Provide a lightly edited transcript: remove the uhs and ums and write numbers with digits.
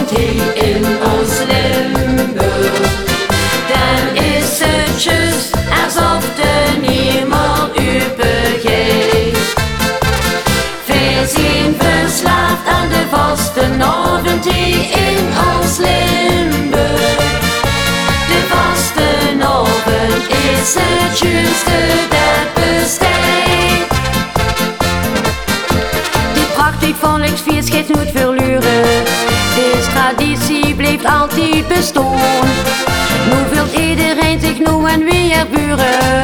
woont hier in ons Limburg. Dan is het juist alsof de niemand u begeeft. Wij zijn verslaafd aan de vastenavond hier in ons Limburg. De vastenavond is het juiste dat bestaat. Die prachtig volksfeest gaat nooit verloren. Deze traditie blijft altijd bestaan. Nu wilt iedereen zich nu en weer buren.